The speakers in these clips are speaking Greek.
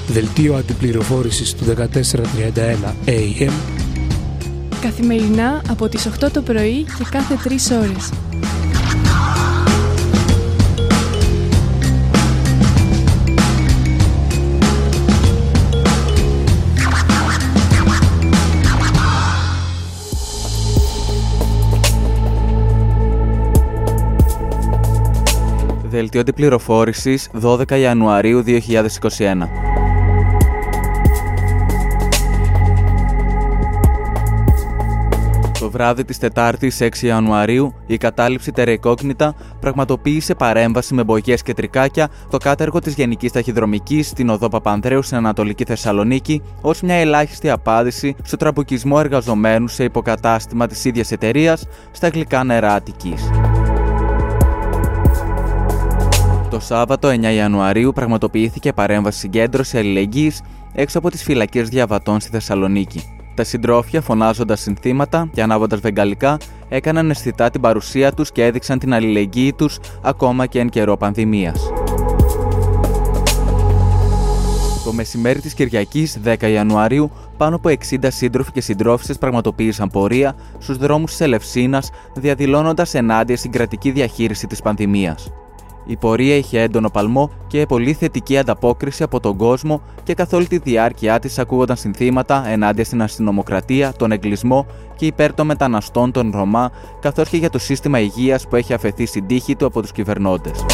Δελτίο αντιπληροφόρησης του 1431 AM. Καθημερινά από τις 8 το πρωί και κάθε 3 ώρες. Δελτίο αντιπληροφόρησης 12 Ιανουαρίου 2021. Το βράδυ της Τετάρτης 6 Ιανουαρίου, η κατάληψη τερεκόκνητα πραγματοποίησε παρέμβαση με μπογιές και τρικάκια το κάτεργο της Γενικής Ταχυδρομικής στην οδό Παπανδρέου στην Ανατολική Θεσσαλονίκη, ως μια ελάχιστη απάντηση στο τραμπουκισμό εργαζομένου σε υποκατάστημα της ίδιας εταιρείας στα γλυκά νερά Αττικής. Το Σάββατο 9 Ιανουαρίου πραγματοποιήθηκε παρέμβαση συγκέντρωση αλληλεγγύης έξω από τις φυλακές διαβατών στη Θεσσαλονίκη. Τα συντρόφια, φωνάζοντας συνθήματα και ανάβοντας βεγγαλικά, έκαναν αισθητά την παρουσία τους και έδειξαν την αλληλεγγύη τους ακόμα και εν καιρό πανδημίας. Το μεσημέρι της Κυριακής 10 Ιανουαρίου, πάνω από 60 σύντροφοι και συντρόφισσες πραγματοποίησαν πορεία στους δρόμους της Ελευσίνας, διαδηλώνοντας ενάντια στην κρατική διαχείριση της πανδημίας. Η πορεία είχε έντονο παλμό και πολύ θετική ανταπόκριση από τον κόσμο και καθ' όλη τη διάρκεια της ακούγονταν συνθήματα ενάντια στην αστυνομοκρατία, τον εγκλισμό και υπέρ των μεταναστών, των Ρωμά, καθώς και για το σύστημα υγείας που έχει αφαιθεί στην τύχη του από τους κυβερνώντες.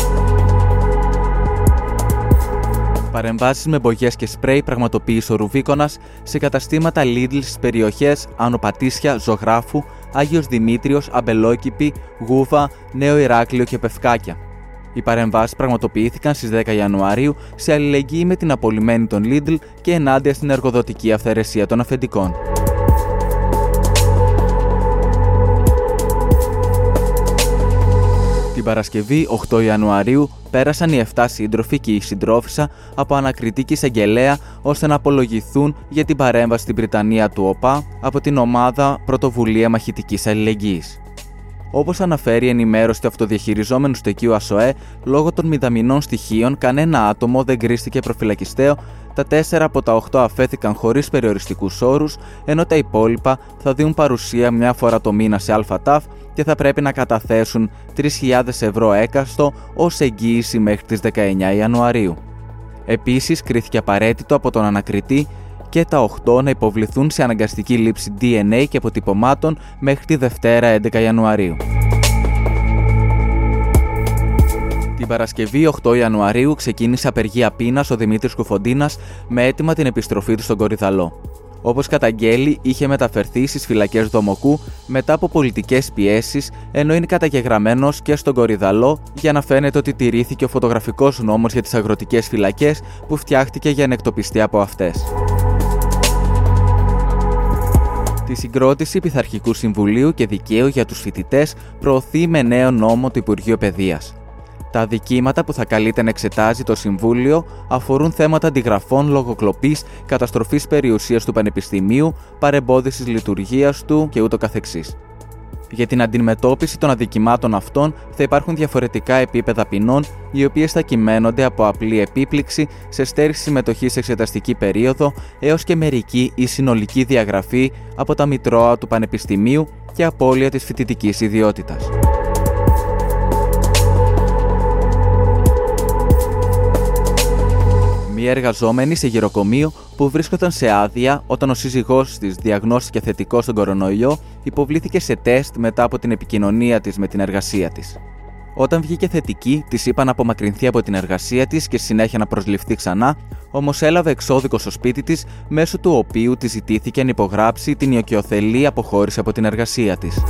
Παρεμβάσεις με μπογιές και σπρέι πραγματοποίησε ο Ρουβίκονας σε καταστήματα Lidl στις περιοχές Άνω Πατήσια, Ζωγράφου, Άγιος Δημήτριος, Αμπελόκηπη, Γούβα, Νέο Ηράκλειο και Πευκάκια. Οι παρεμβάσεις πραγματοποιήθηκαν στις 10 Ιανουαρίου σε αλληλεγγύη με την απολυμένη των Lidl και ενάντια στην εργοδοτική αυθαιρεσία των αφεντικών. Την Παρασκευή 8 Ιανουαρίου πέρασαν οι 7 σύντροφοι και η συντρόφισσα από ανακριτή και εισαγγελέα ώστε να απολογηθούν για την παρέμβαση στην Βρυτανία του ΟΠΑ από την ομάδα Πρωτοβουλία Μαχητικής Αλληλεγγύης. Όπως αναφέρει η ενημέρωση του αυτοδιαχειριζόμενου στεκείου ΑΣΟΕ, λόγω των μηδαμινών στοιχείων, κανένα άτομο δεν κρίστηκε προφυλακιστέο, τα 4 από τα 8 αφέθηκαν χωρίς περιοριστικούς όρους, ενώ τα υπόλοιπα θα δίνουν παρουσία μια φορά το μήνα σε ΑΤΑΦ και θα πρέπει να καταθέσουν 3.000 ευρώ έκαστο ως εγγύηση μέχρι τις 19 Ιανουαρίου. Επίσης, κρίθηκε απαραίτητο από τον ανακριτή και τα 8 να υποβληθούν σε αναγκαστική λήψη DNA και αποτυπωμάτων μέχρι τη Δευτέρα 11 Ιανουαρίου. Την Παρασκευή 8 Ιανουαρίου ξεκίνησε απεργία πείνας ο Δημήτρης Κουφοντίνας με αίτημα την επιστροφή του στον Κορυδαλλό. Όπως καταγγέλει, είχε μεταφερθεί στις φυλακές Δομοκού μετά από πολιτικές πιέσεις, ενώ είναι καταγεγραμμένος και στον Κορυδαλλό για να φαίνεται ότι τηρήθηκε ο φωτογραφικός νόμος για τις αγροτικές φυλακές που φτιάχτηκε για να εκτοπιστεί από αυτές. Τη συγκρότηση Πειθαρχικού Συμβουλίου και Δικαίου για τους φοιτητές προωθεί με νέο νόμο το Υπουργείο Παιδείας. Τα αδικήματα που θα καλείται να εξετάζει το Συμβούλιο αφορούν θέματα αντιγραφών, λογοκλοπής, καταστροφής περιουσίας του Πανεπιστημίου, παρεμπόδισης λειτουργίας του και ούτω καθεξής. Για την αντιμετώπιση των αδικημάτων αυτών θα υπάρχουν διαφορετικά επίπεδα ποινών, οι οποίες θα κυμαίνονται από απλή επίπληξη σε στέρηση συμμετοχή σε εξεταστική περίοδο έως και μερική ή συνολική διαγραφή από τα μητρώα του Πανεπιστημίου και απώλεια της φοιτητικής ιδιότητας. Μία εργαζόμενη σε γυροκομείο που βρίσκονταν σε άδεια όταν ο σύζυγός της διαγνώστηκε θετικό στον κορονοϊό, υποβλήθηκε σε τεστ μετά από την επικοινωνία της με την εργασία της. Όταν βγήκε θετική, της είπαν να απομακρυνθεί από την εργασία της και συνέχεια να προσληφθεί ξανά, όμως έλαβε εξώδικο στο σπίτι της, μέσω του οποίου της ζητήθηκε να υπογράψει την οικειοθελή αποχώρηση από την εργασία της.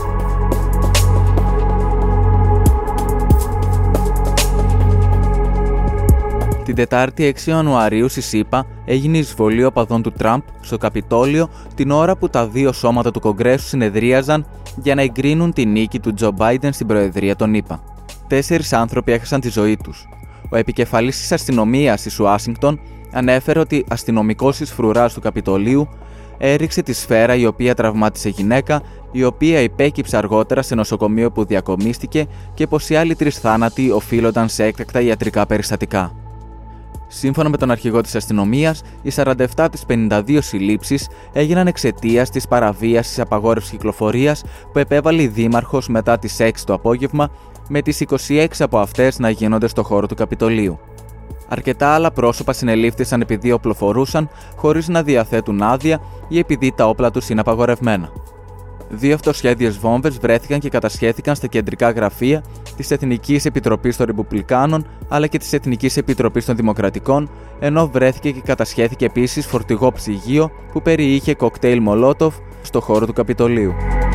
Την Τετάρτη 6 Ιανουαρίου στη ΣΥΠΑ έγινε η εισβολή οπαδών του Τραμπ στο Καπιτόλιο την ώρα που τα δύο σώματα του Κογκρέσου συνεδρίαζαν για να εγκρίνουν τη νίκη του Τζο Μπάιντεν στην Προεδρία των ΗΠΑ. 4 άνθρωποι έχασαν τη ζωή τους. Ο επικεφαλής της αστυνομίας της Ουάσιγκτον ανέφερε ότι αστυνομικός της φρουράς του Καπιτολίου έριξε τη σφαίρα η οποία τραυμάτισε γυναίκα, η οποία υπέκυψε αργότερα σε νοσοκομείο που διακομίστηκε και πως οι άλλοι 3 θάνατοι οφείλονταν σε έκτακτα ιατρικά περιστατικά. Σύμφωνα με τον αρχηγό της αστυνομίας, οι 47 από τις 52 συλλήψεις έγιναν εξαιτίας της παραβίασης απαγόρευσης κυκλοφορίας που επέβαλε η Δήμαρχος μετά τις 6 το απόγευμα, με τις 26 από αυτές να γίνονται στο χώρο του Καπιτολίου. Αρκετά άλλα πρόσωπα συνελήφθησαν επειδή οπλοφορούσαν χωρίς να διαθέτουν άδεια ή επειδή τα όπλα τους είναι απαγορευμένα. 2 αυτοσχέδιες βόμβες βρέθηκαν και κατασχέθηκαν στα κεντρικά γραφεία της Εθνικής Επιτροπής των Ρεπουμπλικάνων αλλά και της Εθνικής Επιτροπής των Δημοκρατικών, ενώ βρέθηκε και κατασχέθηκε επίσης φορτηγό ψυγείο που περιείχε κοκτέιλ Μολότοφ στο χώρο του Καπιτολίου.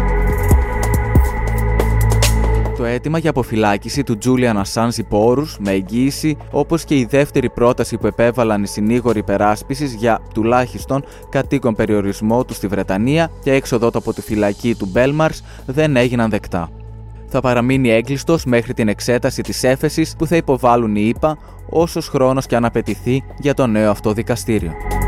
Το αίτημα για αποφυλάκηση του Julian Assange υπό όρους με εγγύηση, όπως και η δεύτερη πρόταση που επέβαλαν οι συνήγοροι υπεράσπισης για τουλάχιστον κατοίκον περιορισμό του στη Βρετανία και έξοδό του από τη φυλακή του Belmarsh, δεν έγιναν δεκτά. Θα παραμείνει έγκλειστος μέχρι την εξέταση της έφεσης που θα υποβάλουν οι ΗΠΑ, όσος χρόνος και αν απαιτηθεί για το νέο αυτό δικαστήριο.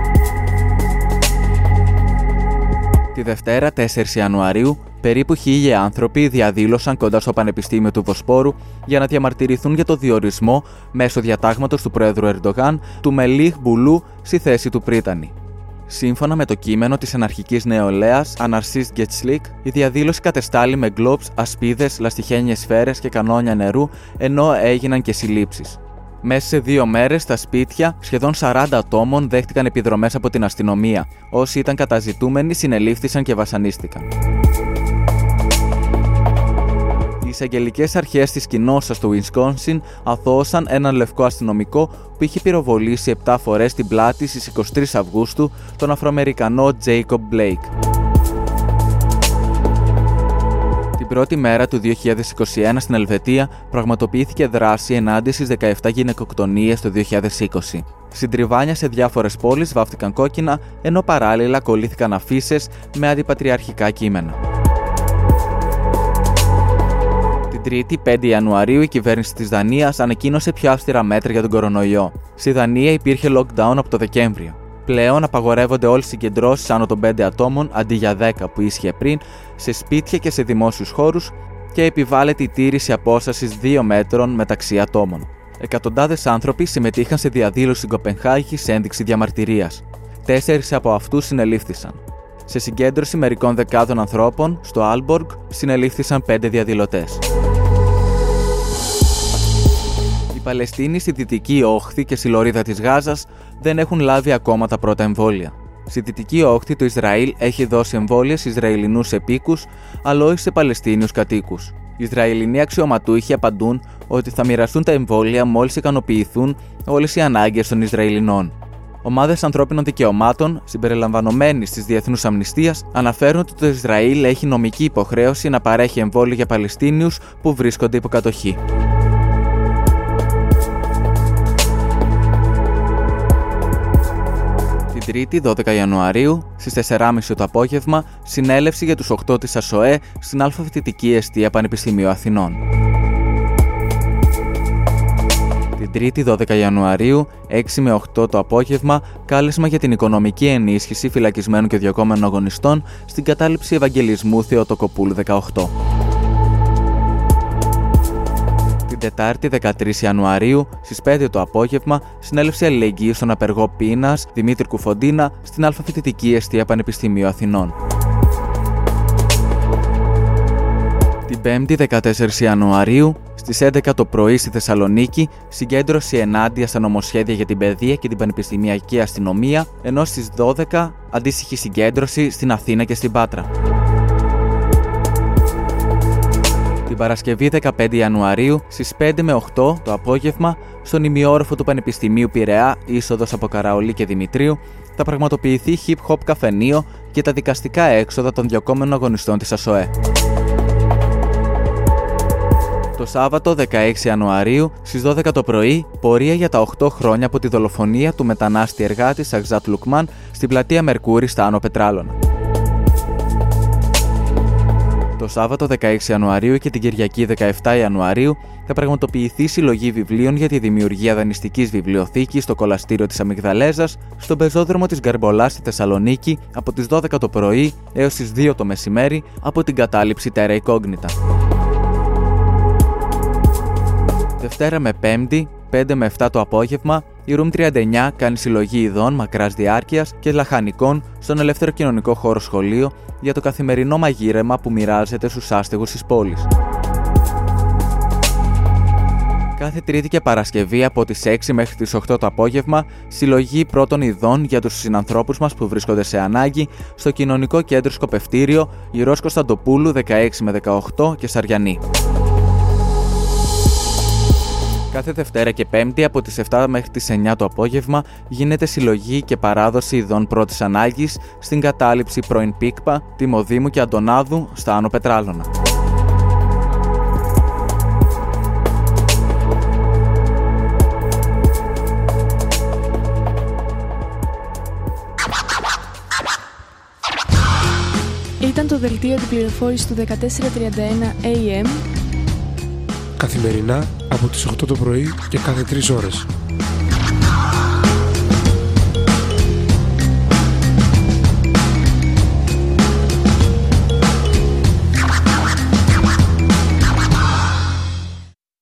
Τη Δευτέρα, 4 Ιανουαρίου, περίπου 1.000 άνθρωποι διαδήλωσαν κοντά στο Πανεπιστήμιο του Βοσπόρου για να διαμαρτυρηθούν για το διορισμό μέσω διατάγματος του Πρόεδρου Ερντογάν του Μελίχ Μπουλού στη θέση του Πρίτανη. Σύμφωνα με το κείμενο της αναρχικής νεολαίας Αναρσίστ Γκετσλίκ, η διαδήλωση κατεστάλλει με γκλόπς, ασπίδες, λαστιχένιες σφαίρες και κανόνια νερού, ενώ έγιναν και συλλήψεις. Μέσα σε 2 μέρες, στα σπίτια σχεδόν 40 ατόμων δέχτηκαν επιδρομές από την αστυνομία. Όσοι ήταν καταζητούμενοι συνελήφθησαν και βασανίστηκαν. Οι εισαγγελικές αρχές της κοινότητας του Ουισκόνσιν αθώωσαν έναν λευκό αστυνομικό που είχε πυροβολήσει 7 φορές την πλάτη στις 23 Αυγούστου τον Αφροαμερικανό Jacob Blake. Την πρώτη μέρα του 2021 στην Ελβετία πραγματοποιήθηκε δράση ενάντια στις 17 γυναικοκτονίες το 2020. Συντριβάνια σε διάφορες πόλεις βάφτηκαν κόκκινα, ενώ παράλληλα κολλήθηκαν αφίσες με αντιπατριαρχικά κείμενα. Την Τρίτη, 5 Ιανουαρίου, η κυβέρνηση της Δανίας ανακοίνωσε πιο αυστηρά μέτρα για τον κορονοϊό. Στη Δανία υπήρχε lockdown από το Δεκέμβριο. Πλέον απαγορεύονται όλες οι συγκεντρώσεις άνω των 5 ατόμων αντί για 10 που ίσχυε πριν, σε σπίτια και σε δημόσιους χώρους και επιβάλλεται η τήρηση απόστασης 2 μέτρων μεταξύ ατόμων. Εκατοντάδες άνθρωποι συμμετείχαν σε διαδήλωση στην Κοπενχάγη σε ένδειξη διαμαρτυρίας. 4 από αυτούς συνελήφθησαν. Σε συγκέντρωση μερικών δεκάδων ανθρώπων στο Άλμποργκ συνελήφθησαν 5 διαδηλωτές. Οι Παλαιστίνοι στη Δυτική Όχθη και στη Λωρίδα της Γάζας δεν έχουν λάβει ακόμα τα πρώτα εμβόλια. Στη Δυτική Όχθη το Ισραήλ έχει δώσει εμβόλια σε Ισραηλινούς επίκους, αλλά όχι σε Παλαιστίνιους κατοίκους. Οι Ισραηλινοί αξιωματούχοι απαντούν ότι θα μοιραστούν τα εμβόλια μόλις ικανοποιηθούν όλες οι ανάγκες των Ισραηλινών. Ομάδες ανθρώπινων δικαιωμάτων, συμπεριλαμβανομένης της Διεθνούς Αμνηστίας, αναφέρουν ότι το Ισραήλ έχει νομική υποχρέωση να παρέχει εμβόλια για Παλαιστίνιους που βρίσκονται υπό κατοχή. Την Τρίτη, 12 Ιανουαρίου, στις 4.30 το απόγευμα, συνέλευση για τους 8 της ΑΣΟΕ στην Αλφαβητική Εστία Πανεπιστημίου Αθηνών. Την Τρίτη, 12 Ιανουαρίου, 6 με 8 το απόγευμα, κάλεσμα για την οικονομική ενίσχυση φυλακισμένων και διωκόμενων αγωνιστών στην κατάληψη Ευαγγελισμού Θεοτοκοπούλου 18. Την Τετάρτη, 13 Ιανουαρίου, στις 5 το απόγευμα, συνέλευση αλληλεγγύης στον απεργό πείνας Δημήτρη Κουφοντίνα στην Αλφαβητική Εστία Πανεπιστημίου Αθηνών. Την 5η, 14 Ιανουαρίου, στις 11 το πρωί στη Θεσσαλονίκη, συγκέντρωση ενάντια στα νομοσχέδια για την παιδεία και την πανεπιστημιακή αστυνομία, ενώ στις 12 αντίστοιχη συγκέντρωση στην Αθήνα και στην Πάτρα. Την Παρασκευή 15 Ιανουαρίου στις 5 με 8 το απόγευμα στον ημιόροφο του Πανεπιστημίου Πειραιά, είσοδος από Καραολί και Δημητρίου, θα πραγματοποιηθεί hip-hop καφενείο για τα δικαστικά έξοδα των διωκόμενων αγωνιστών της ΑΣΟΕ. Το Σάββατο 16 Ιανουαρίου στις 12 το πρωί, πορεία για τα 8 χρόνια από τη δολοφονία του μετανάστη εργάτη Σαγζάτ Λουκμάν στην πλατεία Μερκούρη στα Άνω Πετράλωνα. Το Σάββατο 16 Ιανουαρίου και την Κυριακή 17 Ιανουαρίου θα πραγματοποιηθεί συλλογή βιβλίων για τη δημιουργία δανειστικής βιβλιοθήκης στο κολαστήριο της Αμυγδαλέζας, στον πεζόδρομο της Γκαρμπολάς στη Θεσσαλονίκη από τις 12 το πρωί έως τις 2 το μεσημέρι από την κατάληψη Terra Incognita. Δευτέρα με Πέμπτη, 5 με 7 το απόγευμα, η Room 39 κάνει συλλογή ειδών μακράς διάρκειας και λαχανικών στον ελεύθερο κοινωνικό χώρο σχολείο για το καθημερινό μαγείρεμα που μοιράζεται στους άστεγους της πόλης. Κάθε Τρίτη και Παρασκευή από τις 6 μέχρι τις 8 το απόγευμα, συλλογή πρώτων ειδών για τους συνανθρώπους μας που βρίσκονται σε ανάγκη στο Κοινωνικό Κέντρο Σκοπευτήριο Γυρός Κωνσταντοπούλου 16 με 18 και Σαριανή. Κάθε Δευτέρα και Πέμπτη από τις 7 μέχρι τις 9 το απόγευμα γίνεται συλλογή και παράδοση ειδών πρώτης ανάγκης στην κατάληψη πρώην Πίκπα, Τιμοδήμου και Αντωνάδου στα Άνω Πετράλωνα. Ήταν το δελτίο αντιπληροφόρησης του 1431 AM καθημερινά από τις 8 το πρωί και κάθε 3 ώρες.